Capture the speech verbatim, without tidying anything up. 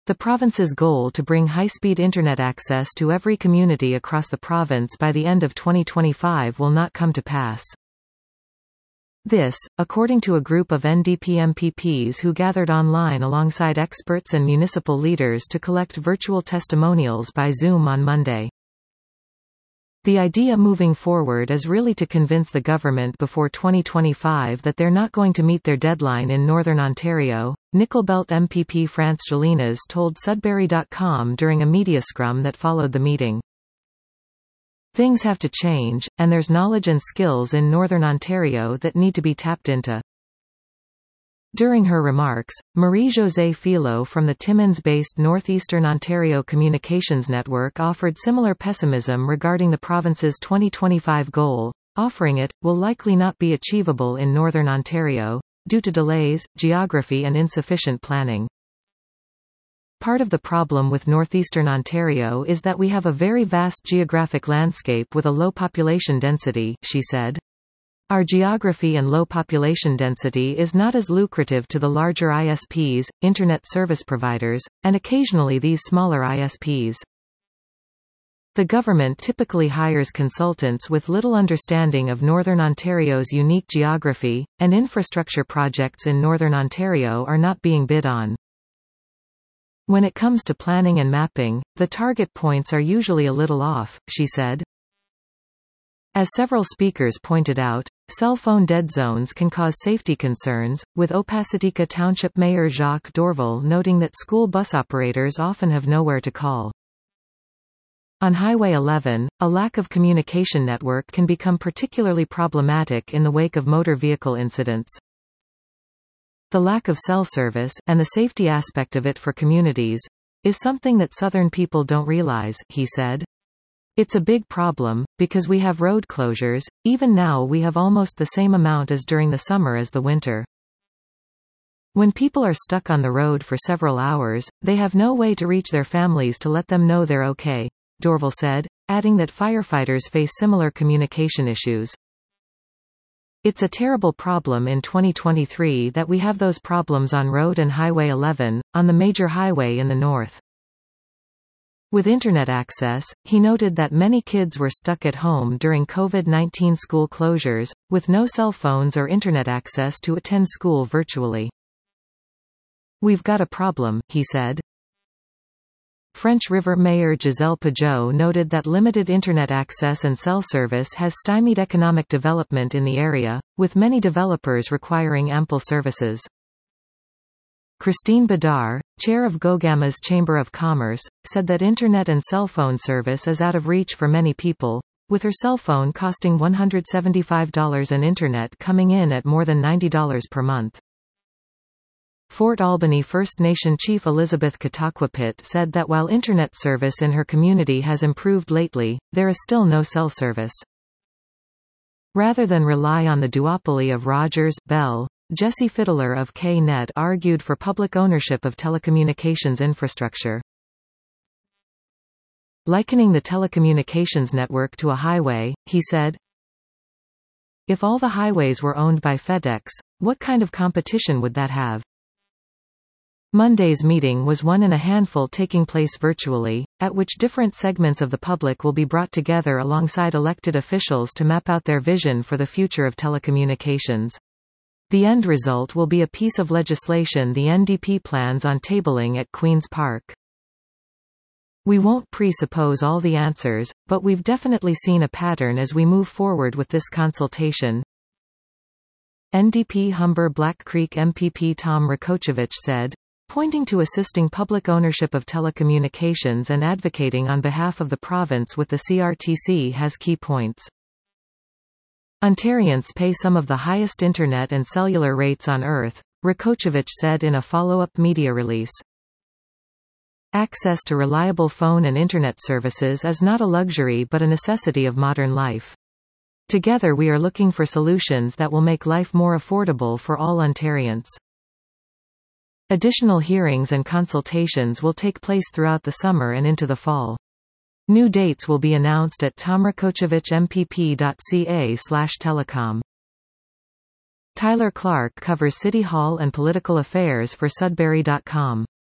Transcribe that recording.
The province's goal to bring high-speed internet access to every community across the province by the end of twenty twenty-five will not come to pass. This, according to a group of N D P M P Ps who gathered online alongside experts and municipal leaders to collect virtual testimonials by Zoom on Monday. The idea moving forward is really to convince the government before twenty twenty-five that they're not going to meet their deadline in Northern Ontario, Nickelbelt M P P France Gélinas told Sudbury dot com during a media scrum that followed the meeting. Things have to change, and there's knowledge and skills in Northern Ontario that need to be tapped into. During her remarks, Marie-Josée Philo from the Timmins-based Northeastern Ontario Communications Network offered similar pessimism regarding the province's twenty twenty-five goal, offering it, will likely not be achievable in Northern Ontario, due to delays, geography and insufficient planning. Part of the problem with northeastern Ontario is that we have a very vast geographic landscape with a low population density, she said. Our geography and low population density is not as lucrative to the larger I S Ps, internet service providers, and occasionally these smaller I S Ps. The government typically hires consultants with little understanding of Northern Ontario's unique geography, and infrastructure projects in Northern Ontario are not being bid on. When it comes to planning and mapping, the target points are usually a little off, she said. As several speakers pointed out, cell phone dead zones can cause safety concerns, with Opacitica Township Mayor Jacques Dorval noting that school bus operators often have nowhere to call. On Highway eleven, a lack of communication network can become particularly problematic in the wake of motor vehicle incidents. The lack of cell service, and the safety aspect of it for communities, is something that Southern people don't realize, he said. It's a big problem, because we have road closures. Even now we have almost the same amount as during the summer as the winter. When people are stuck on the road for several hours, they have no way to reach their families to let them know they're okay, Dorval said, adding that firefighters face similar communication issues. It's a terrible problem in twenty twenty-three that we have those problems on Road and Highway eleven, on the major highway in the north. With internet access, he noted that many kids were stuck at home during COVID nineteen school closures, with no cell phones or internet access to attend school virtually. We've got a problem, he said. French River Mayor Gisèle Pajot noted that limited internet access and cell service has stymied economic development in the area, with many developers requiring ample services. Christine Bedard, chair of GoGama's Chamber of Commerce, said that internet and cell phone service is out of reach for many people, with her cell phone costing one hundred seventy-five dollars and internet coming in at more than ninety dollars per month. Fort Albany First Nation Chief Elizabeth Katakwapit said that while internet service in her community has improved lately, there is still no cell service. Rather than rely on the duopoly of Rogers, Bell, Jesse Fiddler of K net argued for public ownership of telecommunications infrastructure. Likening the telecommunications network to a highway, he said, "If all the highways were owned by FedEx, what kind of competition would that have?" Monday's meeting was one in a handful taking place virtually, at which different segments of the public will be brought together alongside elected officials to map out their vision for the future of telecommunications. The end result will be a piece of legislation the N D P plans on tabling at Queen's Park. We won't presuppose all the answers, but we've definitely seen a pattern as we move forward with this consultation. N D P Humber Black Creek M P P Tom Rakocevic said, pointing to assisting public ownership of telecommunications and advocating on behalf of the province with the C R T C has key points. Ontarians pay some of the highest internet and cellular rates on earth, Rakocevic said in a follow-up media release. Access to reliable phone and internet services is not a luxury but a necessity of modern life. Together we are looking for solutions that will make life more affordable for all Ontarians. Additional hearings and consultations will take place throughout the summer and into the fall. New dates will be announced at tomrakocevicmpp dot c a slash telecom. Tyler Clark covers City Hall and political affairs for Sudbury dot com.